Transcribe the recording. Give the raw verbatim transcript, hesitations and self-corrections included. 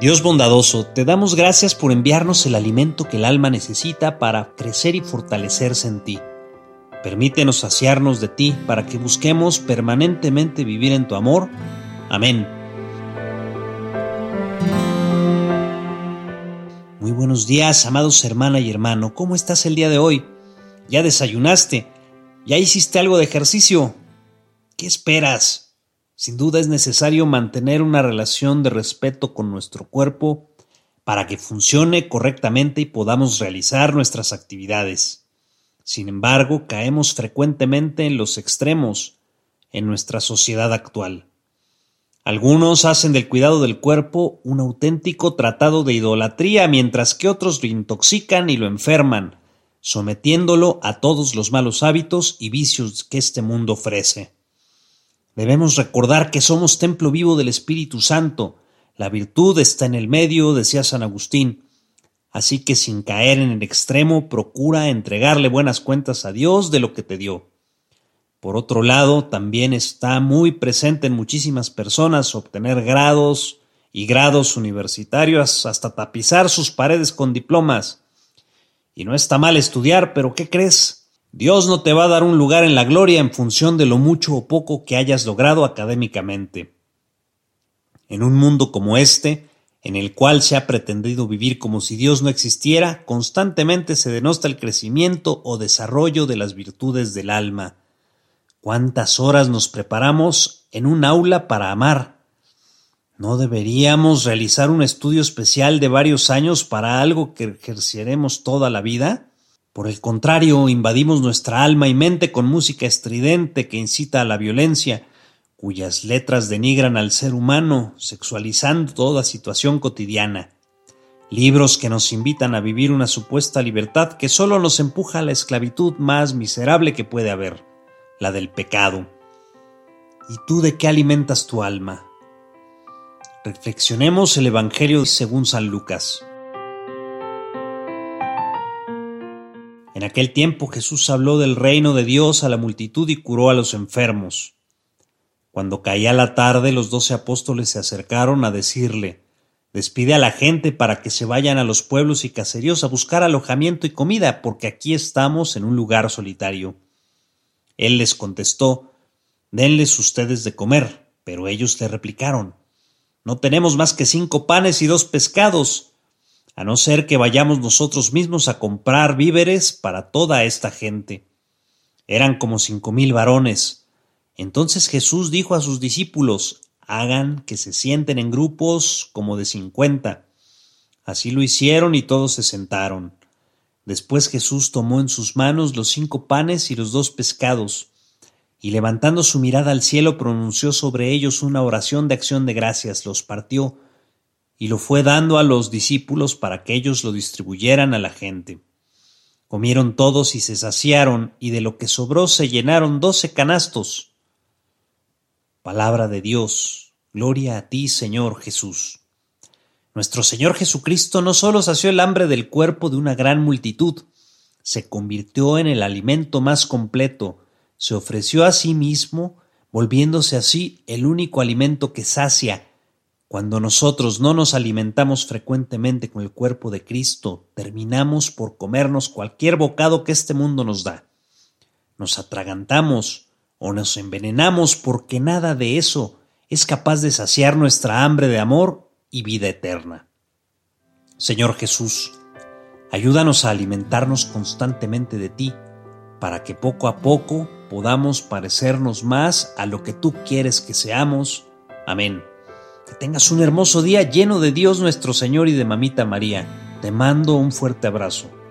Dios bondadoso, te damos gracias por enviarnos el alimento que el alma necesita para crecer y fortalecerse en ti. Permítenos saciarnos de ti para que busquemos permanentemente vivir en tu amor. Amén. Muy buenos días, amados hermana y hermano. ¿Cómo estás el día de hoy? ¿Ya desayunaste? ¿Ya hiciste algo de ejercicio? ¿Qué esperas? Sin duda es necesario mantener una relación de respeto con nuestro cuerpo para que funcione correctamente y podamos realizar nuestras actividades. Sin embargo, caemos frecuentemente en los extremos en nuestra sociedad actual. Algunos hacen del cuidado del cuerpo un auténtico tratado de idolatría, mientras que otros lo intoxican y lo enferman, sometiéndolo a todos los malos hábitos y vicios que este mundo ofrece. Debemos recordar que somos templo vivo del Espíritu Santo. La virtud está en el medio, decía San Agustín. Así que sin caer en el extremo, procura entregarle buenas cuentas a Dios de lo que te dio. Por otro lado, también está muy presente en muchísimas personas obtener grados y grados universitarios, hasta tapizar sus paredes con diplomas. Y no está mal estudiar, pero ¿qué crees? Dios no te va a dar un lugar en la gloria en función de lo mucho o poco que hayas logrado académicamente. En un mundo como este, en el cual se ha pretendido vivir como si Dios no existiera, constantemente se denota el crecimiento o desarrollo de las virtudes del alma. ¿Cuántas horas nos preparamos en un aula para amar? ¿No deberíamos realizar un estudio especial de varios años para algo que ejerceremos toda la vida? Por el contrario, invadimos nuestra alma y mente con música estridente que incita a la violencia, cuyas letras denigran al ser humano, sexualizando toda situación cotidiana. Libros que nos invitan a vivir una supuesta libertad que solo nos empuja a la esclavitud más miserable que puede haber, la del pecado. ¿Y tú de qué alimentas tu alma? Reflexionemos el Evangelio según San Lucas. En aquel tiempo Jesús habló del reino de Dios a la multitud y curó a los enfermos. Cuando caía la tarde, los doce apóstoles se acercaron a decirle: «Despide a la gente para que se vayan a los pueblos y caseríos a buscar alojamiento y comida, porque aquí estamos en un lugar solitario». Él les contestó: «Denles ustedes de comer». Pero ellos le replicaron: «No tenemos más que cinco panes y dos pescados, a no ser que vayamos nosotros mismos a comprar víveres para toda esta gente». Eran como cinco mil varones. Entonces Jesús dijo a sus discípulos: «Hagan que se sienten en grupos como de cincuenta». Así lo hicieron y todos se sentaron. Después Jesús tomó en sus manos los cinco panes y los dos pescados, y levantando su mirada al cielo pronunció sobre ellos una oración de acción de gracias, los partió y lo fue dando a los discípulos para que ellos lo distribuyeran a la gente. Comieron todos y se saciaron, y de lo que sobró se llenaron doce canastos. Palabra de Dios. Gloria a ti, Señor Jesús. Nuestro Señor Jesucristo no solo sació el hambre del cuerpo de una gran multitud, se convirtió en el alimento más completo, se ofreció a sí mismo, volviéndose así el único alimento que sacia. Cuando nosotros no nos alimentamos frecuentemente con el cuerpo de Cristo, terminamos por comernos cualquier bocado que este mundo nos da. Nos atragantamos o nos envenenamos porque nada de eso es capaz de saciar nuestra hambre de amor y vida eterna. Señor Jesús, ayúdanos a alimentarnos constantemente de ti, para que poco a poco podamos parecernos más a lo que tú quieres que seamos. Amén. Que tengas un hermoso día lleno de Dios nuestro Señor y de Mamita María. Te mando un fuerte abrazo.